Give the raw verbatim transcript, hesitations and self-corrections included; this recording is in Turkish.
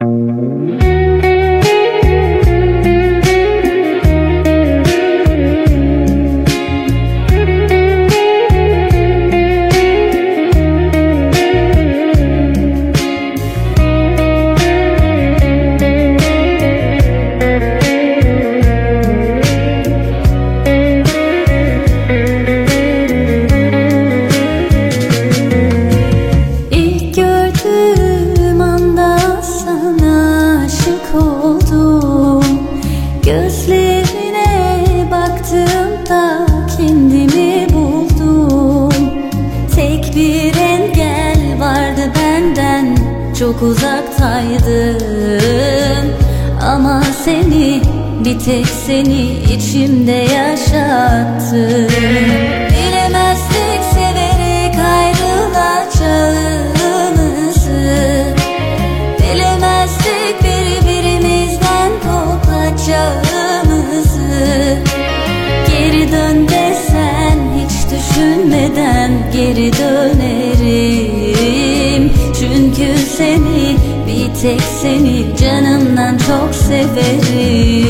Gözlerine baktığımda kendimi buldum. Tek bir engel vardı benden, çok uzaktaydın. Ama seni, bir tek seni içimde yaşattım. Bilemezdik severek ayrılacağımızı, bilemezdik birbirimizden kopacağımızı. Geri dön desen hiç düşünmeden geri dönerim. Çünkü seni, bir tek seni canımdan çok severim.